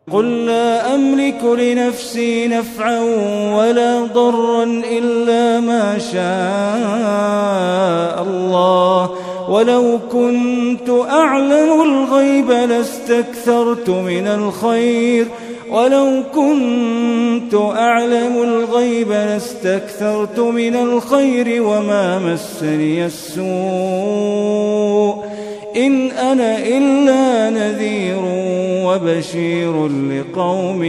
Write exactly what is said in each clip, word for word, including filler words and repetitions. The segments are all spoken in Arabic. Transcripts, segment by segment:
قل لا أملك لنفسي نفعا ولا ضرا إلا ما شاء الله ولو كنت أعلم الغيب لاستكثرت من الخير ولو كنت أعلم الغيب لاستكثرت من الخير وما مسني السوء إن أنا إلا نذير وبشير لقوم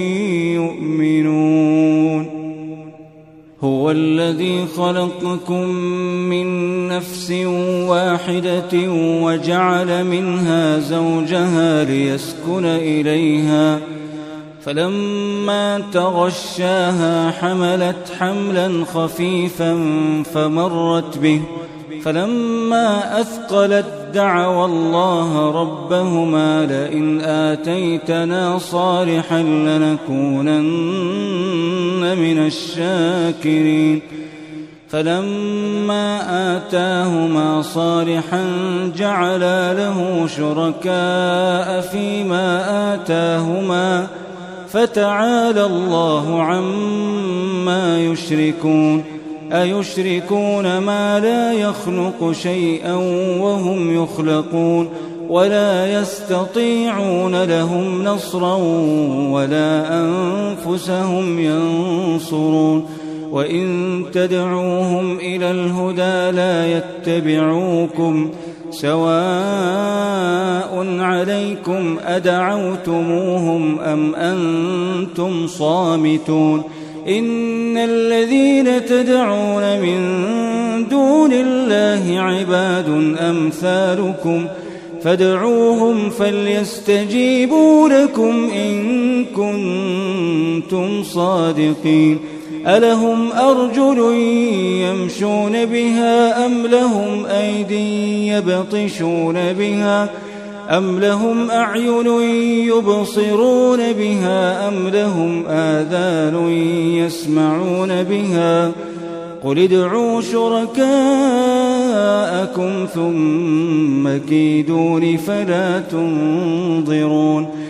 يؤمنون. هو الذي خلقكم من نفس واحدة وجعل منها زوجها ليسكن إليها فلما تغشاها حملت حملا خفيفا فمرت به فلما أثقلت دعوا الله ربهما لئن آتيتنا صالحا لنكونن من الشاكرين فلما آتاهما صالحا جعلا له شركاء فيما آتاهما فتعالى الله عما يشركون أيشركون ما لا يخلق شيئا وهم يخلقون ولا يستطيعون لهم نصرا ولا أنفسهم ينصرون وإن تدعوهم إلى الهدى لا يتبعوكم سواء عليكم أدعوتموهم أم أنتم صامتون إن الذين تدعون من دون الله عباد أمثالكم فادعوهم فليستجيبوا لكم إن كنتم صادقين ألهم أرجل يمشون بها أم لهم أيدي يبطشون بها أم لهم أعين يبصرون بها أم لهم آذان يسمعون بها قل ادعوا شركاءكم ثم كيدون فلا تنظرون